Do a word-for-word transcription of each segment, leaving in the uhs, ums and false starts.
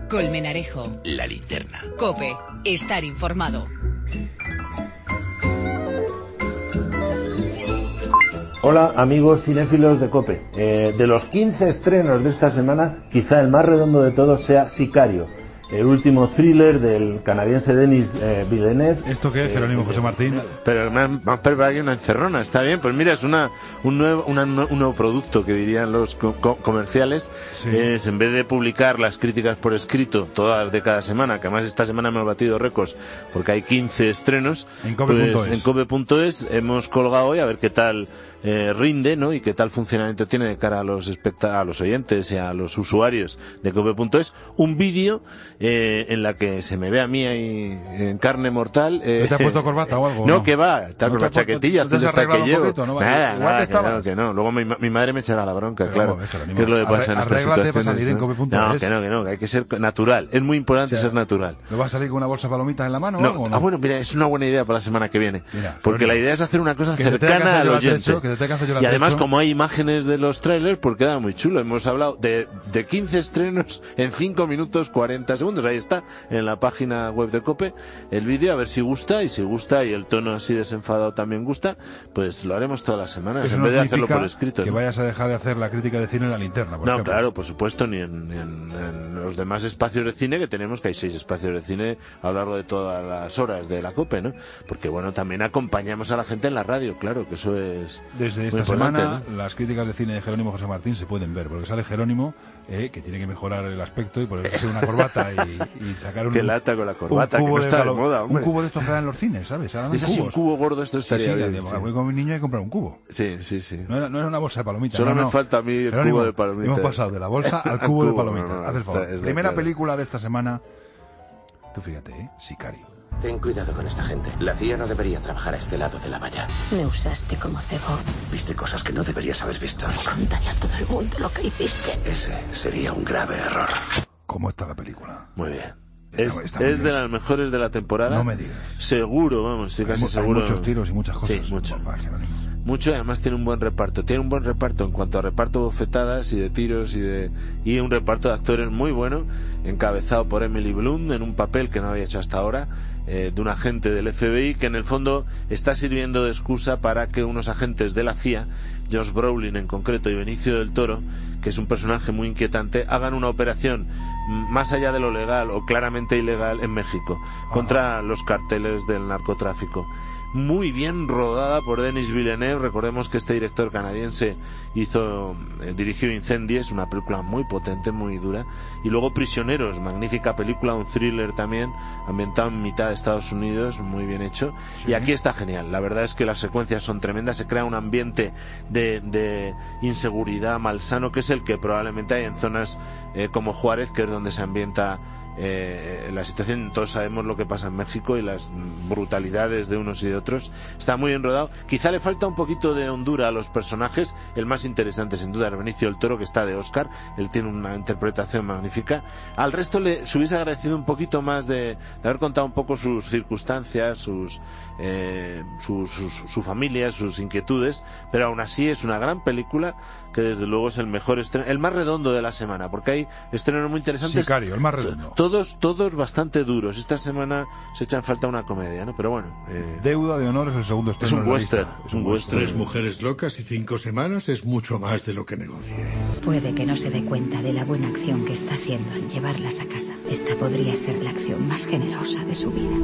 Colmenarejo. La Linterna. COPE. Estar informado. Hola amigos cinéfilos de COPE. Eh, de los quince estrenos de esta semana, quizá el más redondo de todos sea Sicario, el último thriller del canadiense Denis eh, Villeneuve. ¿Esto qué es, Jerónimo eh, José Martín? Pero me han preparado aquí una encerrona, está bien. Pues mira, es una un nuevo una, un nuevo producto que dirían los co co comerciales. Sí. Es, en vez de publicar las críticas por escrito todas de cada semana, que además esta semana hemos batido récords porque hay quince estrenos, en cope punto es pues, en cope punto es hemos colgado hoy a ver qué tal Eh, rinde, ¿no? Y qué tal funcionamiento tiene de cara a los especta a los oyentes y a los usuarios de cope punto es un vídeo eh, en la que se me ve a mí ahí en carne mortal. Eh, ¿Te has puesto corbata o algo? No, no? que va, tal ¿No con la chaquetilla azul esta que llevo. Poquito, ¿no? Nada, Igual nada, que, que no, que no. Luego mi, mi madre me echará la bronca, pero claro. ¿Qué es lo que pasa en estas situaciones? ¿No? En no, que no, que no, que hay que ser natural. Es muy importante, o sea, ser natural. ¿Me vas a salir con una bolsa de palomitas en la mano no, o algo? No? Ah, bueno, mira, es una buena idea para la semana que viene. Mira, porque la idea es hacer una cosa cercana al oyente. Y además, como hay imágenes de los trailers, pues queda muy chulo. Hemos hablado de, de quince estrenos en cinco minutos cuarenta segundos. Ahí está, en la página web de COPE, el vídeo, a ver si gusta, y si gusta y el tono así desenfadado también gusta, pues lo haremos todas las semanas, en vez de hacerlo por escrito. Que ¿no? vayas a dejar de hacer la crítica de cine en la linterna, por No, ejemplo. claro, por supuesto, ni en, ni en, en los demás espacios de cine que tenemos, que hay seis espacios de cine a lo largo de todas las horas de la COPE, ¿no? Porque, bueno, también acompañamos a la gente en la radio, claro, que eso es Desde esta semana, ¿no? Las críticas de cine de Jerónimo José Martín se pueden ver, porque sale Jerónimo, eh, que tiene que mejorar el aspecto y ponerse una corbata y, y sacar un... Qué lata con la corbata, que no de está de de moda, hombre. Un cubo de estos que dan en los cines, ¿sabes? Es así, un cubo gordo, esto estaría sí, sí, bien. De, sí. Voy con mi niño y comprar un cubo. Sí, sí, sí. No era, no era una bolsa de palomitas. Solo no, me no. falta a mí el Jerónimo, cubo de palomitas. Hemos pasado de la bolsa al cubo, cubo de palomitas. No, no, Haz el favor. Está, Primera claro. película de esta semana. Tú fíjate, ¿eh? Sicario. Ten cuidado con esta gente. La C I A no debería trabajar a este lado de la valla. Me usaste como cebo. Viste cosas que no deberías haber visto. Contaré a todo el mundo lo que hiciste. Ese sería un grave error. ¿Cómo está la película? Muy bien. Está, es está muy es bien. de las mejores de la temporada. No me digas. Seguro, vamos, estoy casi hay, seguro. Hay muchos tiros y muchas cosas. Sí, mucho. Papá, Mucho, y además tiene un buen reparto. Tiene un buen reparto en cuanto a reparto de bofetadas y de tiros y de y un reparto de actores muy bueno, encabezado por Emily Blunt en un papel que no había hecho hasta ahora, eh, de un agente del F B I que en el fondo está sirviendo de excusa para que unos agentes de la C I A, Josh Brolin en concreto y Benicio del Toro, que es un personaje muy inquietante, hagan una operación más allá de lo legal o claramente ilegal en México contra los carteles del narcotráfico. Muy bien rodada por Denis Villeneuve. Recordemos que este director canadiense hizo eh, dirigió Incendies, una película muy potente, muy dura, y luego Prisioneros, magnífica película, un thriller también ambientado en mitad de Estados Unidos, muy bien hecho. Sí. Y aquí está genial. La verdad es que las secuencias son tremendas, se crea un ambiente de, de inseguridad malsano, que es el que probablemente hay en zonas eh, como Juárez, que es donde se ambienta Eh, la situación. Todos sabemos lo que pasa en México y las brutalidades de unos y de otros. Está muy enrodado. Quizá le falta un poquito de hondura a los personajes. El más interesante sin duda es Benicio del Toro, que está de Oscar. Él tiene una interpretación magnífica. Al resto le se hubiese agradecido un poquito más de, de haber contado un poco sus circunstancias, sus, eh, sus, sus su familia, sus inquietudes, pero aún así es una gran película que desde luego es el mejor estreno, el más redondo de la semana, porque hay estrenos muy interesantes. Sicario, el más redondo. Todos, todos bastante duros. Esta semana se echan falta una comedia, ¿no? Pero bueno. Eh... Deuda de honor es el segundo estreno. Es un western. Es un western. Tres mujeres locas y cinco semanas es mucho más de lo que negocié. Puede que no se dé cuenta de la buena acción que está haciendo al llevarlas a casa. Esta podría ser la acción más generosa de su vida.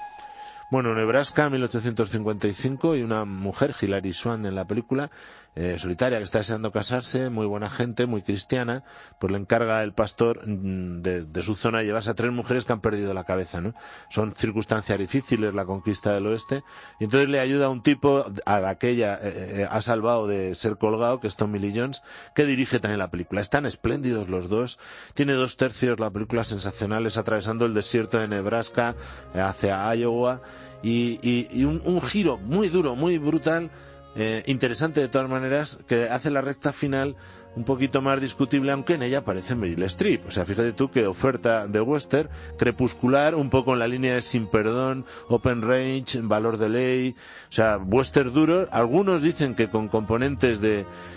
Bueno, Nebraska, mil ochocientos cincuenta y cinco, y una mujer, Hilary Swank, en la película, eh, solitaria, que está deseando casarse, muy buena gente, muy cristiana, pues le encarga el pastor de, de su zona llevarse a tres mujeres que han perdido la cabeza, ¿no? Son circunstancias difíciles, la conquista del oeste, y entonces le ayuda a un tipo a la que ella eh, eh, ha salvado de ser colgado, que es Tommy Lee Jones, que dirige también la película. Están espléndidos los dos, tiene dos tercios la película sensacionales, atravesando el desierto de Nebraska eh, hacia Iowa, y, y, y un, un giro muy duro, muy brutal, eh, interesante de todas maneras, que hace la recta final un poquito más discutible, aunque en ella aparece Meryl Streep. O sea, fíjate tú qué oferta de western, crepuscular, un poco en la línea de Sin Perdón, Open Range, Valor de Ley, o sea, western duro. Algunos dicen que con componentes de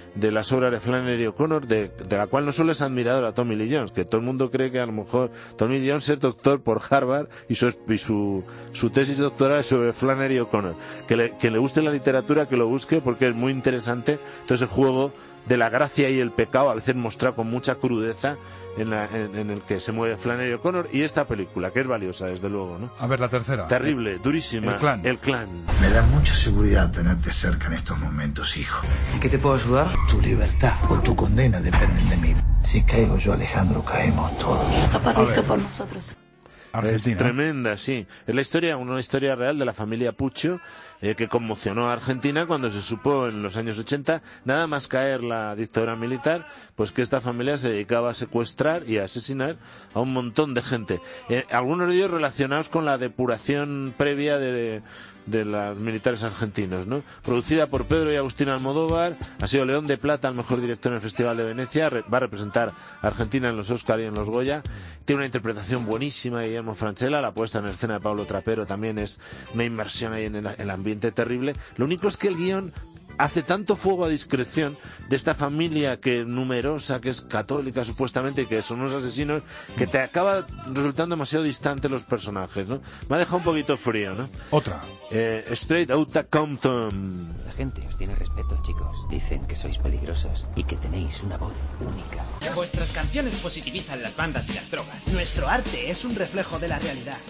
de las obras de Flannery O'Connor, de, de la cual no solo es admirador a Tommy Lee Jones, que todo el mundo cree que a lo mejor Tommy Lee Jones es doctor por Harvard y su, y su, su tesis doctoral es sobre Flannery O'Connor. Que le, que le guste la literatura, que lo busque, porque es muy interesante todo ese juego de la gracia y el pecado, a veces mostrado con mucha crudeza, en, la, en, en el que se mueve Flannery O'Connor, y esta película, que es valiosa, desde luego, ¿no? A ver, la tercera. Terrible, durísima. El Clan. El Clan. Me da mucha seguridad tenerte cerca en estos momentos, hijo. ¿En qué te puedo ayudar? Tu libertad o tu condena dependen de mí. Si caigo yo, Alejandro, caemos todos. Papá lo hizo por nosotros. Argentina. Es tremenda, sí. Es la historia, una historia real de la familia Puccio, eh, que conmocionó a Argentina cuando se supo en los años ochenta, nada más caer la dictadura militar, pues que esta familia se dedicaba a secuestrar y a asesinar a un montón de gente. Eh, algunos de ellos relacionados con la depuración previa de, de los militares argentinos, ¿no? Producida por Pedro y Agustín Almodóvar, ha sido León de Plata al mejor director en el Festival de Venecia, re, va a representar a Argentina en los Oscar y en los Goya, tiene una interpretación buenísima de Guillermo Francella, la puesta en escena de Pablo Trapero también es una inmersión ahí en el, el ambiente terrible. Lo único es que el guión hace tanto fuego a discreción de esta familia que numerosa, que es católica supuestamente, y que son unos asesinos, que te acaba resultando demasiado distante los personajes, ¿no? Me ha dejado un poquito frío, ¿no? Otra. Eh, Straight Outta Compton. La gente os tiene respeto, chicos. Dicen que sois peligrosos y que tenéis una voz única. Vuestras canciones positivizan las bandas y las drogas. Nuestro arte es un reflejo de la realidad.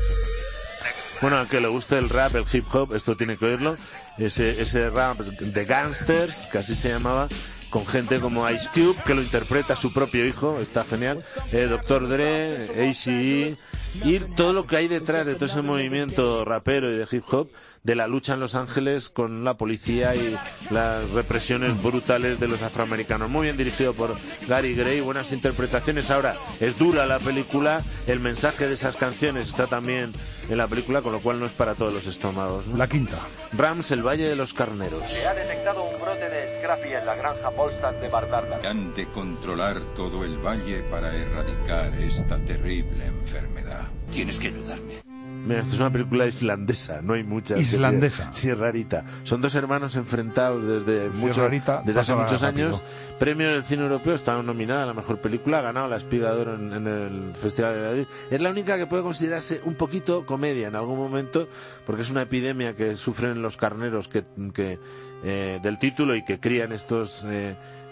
Bueno, al que le guste el rap, el hip hop, esto tiene que oírlo. Ese, ese rap de gangsters, que así se llamaba, con gente como Ice Cube, que lo interpreta su propio hijo, está genial. Eh, doctor Dre, A C E, y todo lo que hay detrás de todo ese movimiento rapero y de hip hop, de la lucha en Los Ángeles con la policía y las represiones brutales de los afroamericanos. Muy bien dirigido por Gary Gray, buenas interpretaciones. Ahora, es dura la película, el mensaje de esas canciones está también en la película, con lo cual no es para todos los estómagos, ¿no? La quinta. Rams, el Valle de los Carneros. Se ha detectado un brote de Scrappy en la granja Polstar de Bardarda. Han de controlar todo el valle para erradicar esta terrible enfermedad. Tienes que ayudarme. Mira, esto es una película islandesa, no hay muchas. Islandesa. Sí, rarita. Son dos hermanos enfrentados desde, mucho, rarita, desde hace muchos rápido. años. Premio del cine europeo, está nominada a la mejor película, ha ganado la Espiga de Oro en, en el Festival de Madrid. Es la única que puede considerarse un poquito comedia en algún momento, porque es una epidemia que sufren los carneros que, que eh, del título y que crían estos... Eh,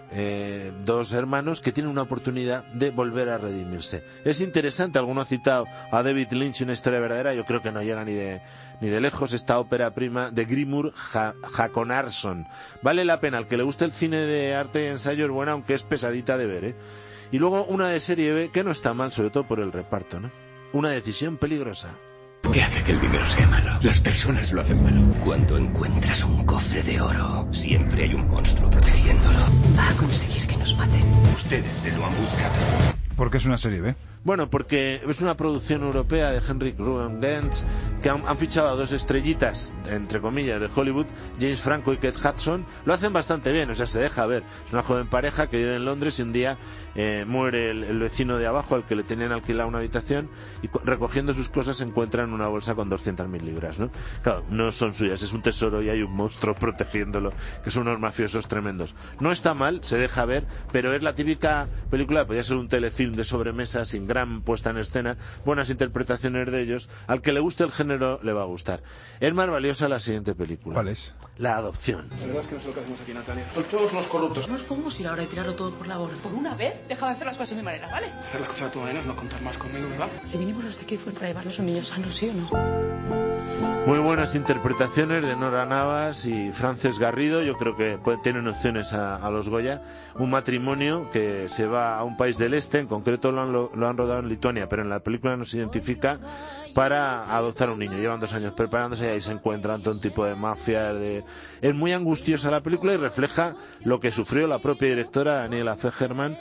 Eh, dos hermanos que tienen una oportunidad de volver a redimirse. Es interesante, alguno ha citado a David Lynch, Una historia verdadera, yo creo que no llega ni de ni de lejos esta ópera prima de Grimur Hakonarsson. Vale la pena, al que le guste el cine de arte y ensayo es buena, aunque es pesadita de ver, ¿eh? Y luego una de serie B que no está mal, sobre todo por el reparto, ¿no? Una decisión peligrosa. ¿Qué hace que el dinero sea malo? Las personas lo hacen malo. Cuando encuentras un cofre de oro, siempre hay un monstruo protegiéndolo. Va a conseguir que nos maten. Ustedes se lo han buscado. ¿Por qué es una serie B? Bueno, porque es una producción europea de Henrik Ruben Gentz, que han, han fichado a dos estrellitas, entre comillas, de Hollywood, James Franco y Kate Hudson. Lo hacen bastante bien, o sea, se deja ver. Es una joven pareja que vive en Londres y un día eh, muere el, el vecino de abajo al que le tenían alquilado una habitación y recogiendo sus cosas se encuentran una bolsa con doscientas mil libras, ¿no? Claro, no son suyas, es un tesoro y hay un monstruo protegiéndolo, que son unos mafiosos tremendos. No está mal, se deja ver, pero es la típica película, podría ser un telefilm de sobremesa sin gran puesta en escena, buenas interpretaciones de ellos. Al que le guste el género le va a gustar. Es más valiosa la siguiente película. ¿Cuál es? La adopción. La verdad es que no sé lo que hacemos aquí, Natalia. Son todos unos corruptos. No nos podemos ir ahora y tirarlo todo por la borda. Por una vez, deja de hacer las cosas de mi manera, ¿vale? Hacer las cosas a tu manera es no contar más conmigo, ¿verdad? Si vinimos hasta aquí fue para llevarnos un niño sano, ¿sí o no? Muy buenas interpretaciones de Nora Navas y Frances Garrido. Yo creo que pueden, tienen opciones a, a los Goya. Un matrimonio que se va a un país del este, en concreto lo han, lo, lo han rodado en Lituania, pero en la película no se identifica, para adoptar a un niño. Llevan dos años preparándose y ahí se encuentran todo un tipo de mafias. De... Es muy angustiosa la película y refleja lo que sufrió la propia directora Daniela Fegerman,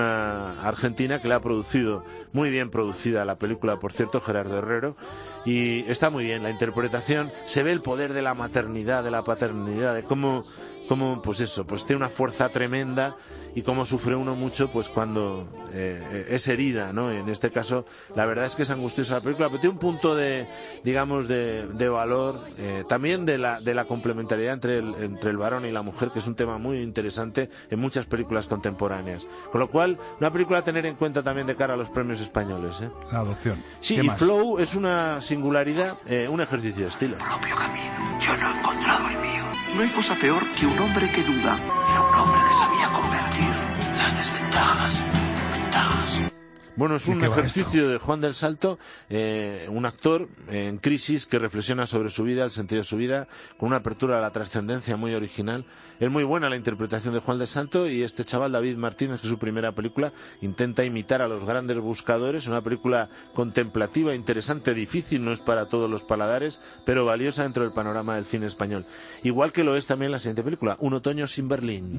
una argentina que le ha producido, muy bien producida la película, por cierto, Gerardo Herrero, y está muy bien la interpretación. Se ve el poder de la maternidad, de la paternidad, de cómo cómo, pues eso, pues tiene una fuerza tremenda y cómo sufre uno mucho pues cuando eh, es herida, ¿no? En este caso, la verdad es que es angustiosa la película, pero tiene un punto de, digamos, de, de valor, eh, también de la, de la complementariedad entre el, entre el varón y la mujer, que es un tema muy interesante en muchas películas contemporáneas. Con lo cual, una película a tener en cuenta también de cara a los premios españoles, ¿eh? La adopción. Sí, ¿Qué y más? Flow es una singularidad, eh, un ejercicio de estilo. Propio camino. Yo no he encontrado el mío. No hay cosa peor que un hombre que duda. Era un hombre que sabía convertir las desventajas en ventajas. Bueno, es un ejercicio de Juan del Salto, eh, un actor en crisis que reflexiona sobre su vida, el sentido de su vida, con una apertura a la trascendencia muy original. Es muy buena la interpretación de Juan del Salto y este chaval, David Martínez, que es su primera película, intenta imitar a los grandes buscadores. Una película contemplativa, interesante, difícil, no es para todos los paladares, pero valiosa dentro del panorama del cine español. Igual que lo es también la siguiente película, Un otoño sin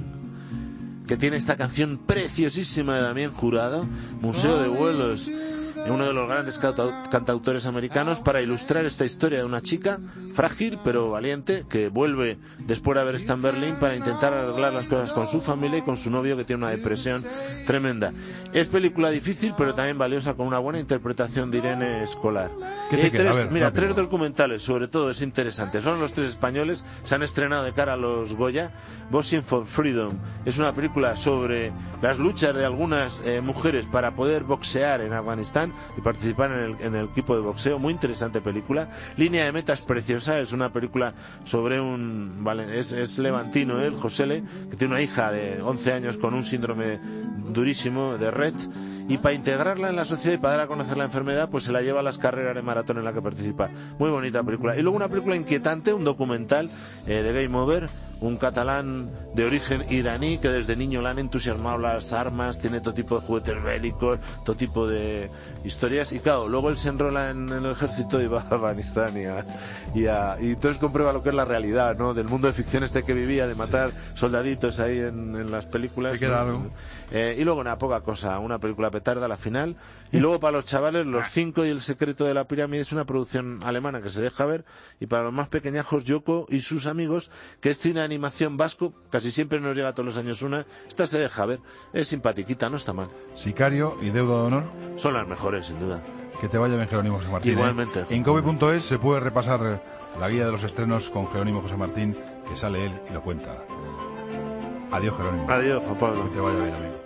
Berlín, que tiene esta canción preciosísima de Damián Jurado, Museo de Vuelos, uno de los grandes cantautores americanos, para ilustrar esta historia de una chica frágil pero valiente que vuelve después de haber estado en Berlín para intentar arreglar las cosas con su familia y con su novio, que tiene una depresión tremenda. Es película difícil pero también valiosa, con una buena interpretación de Irene Escolar. ¿Qué te Hay queda? tres, A ver, mira, rápido. tres documentales, sobre todo es interesante. Son los tres españoles, se han estrenado de cara a los Goya. Boxing for Freedom es una película sobre las luchas de algunas eh, mujeres para poder boxear en Afganistán y participar en el, en el equipo de boxeo. Muy interesante película. Línea de meta es preciosa, es una película sobre un, vale, es, es levantino, él, Josele, que tiene una hija de once años con un síndrome durísimo de Rett, y para integrarla en la sociedad y para dar a conocer la enfermedad, pues se la lleva a las carreras de maratón en la que participa. Muy bonita película. Y luego una película inquietante, un documental eh, de Game Over, un catalán de origen iraní que desde niño le han entusiasmado las armas, tiene todo tipo de juguetes bélicos, todo tipo de historias, y claro, luego él se enrola en, en el ejército y va a Afganistán y, a, y, a, y entonces comprueba lo que es la realidad, ¿no? Del mundo de ficción este que vivía, de matar sí. soldaditos ahí en, en las películas. ¿Te queda ¿no? algo? Eh, y luego una poca cosa, una película petarda a la final, y luego para los chavales Los Cinco y El Secreto de la Pirámide, es una producción alemana que se deja ver, y para los más pequeñajos, Yoko y sus amigos, que es cine de animación vasco, casi siempre nos llega todos los años una, esta se deja ver, es simpatiquita, no está mal. Sicario y Deuda de Honor Son las mejores, sin duda. Que te vaya bien, Jerónimo José Martín. Igualmente. ¿eh? En cope punto es se puede repasar la guía de los estrenos con Jerónimo José Martín, que sale él y lo cuenta. Adiós, Jerónimo. Adiós, Juan Pablo. Que te vaya bien, amigo.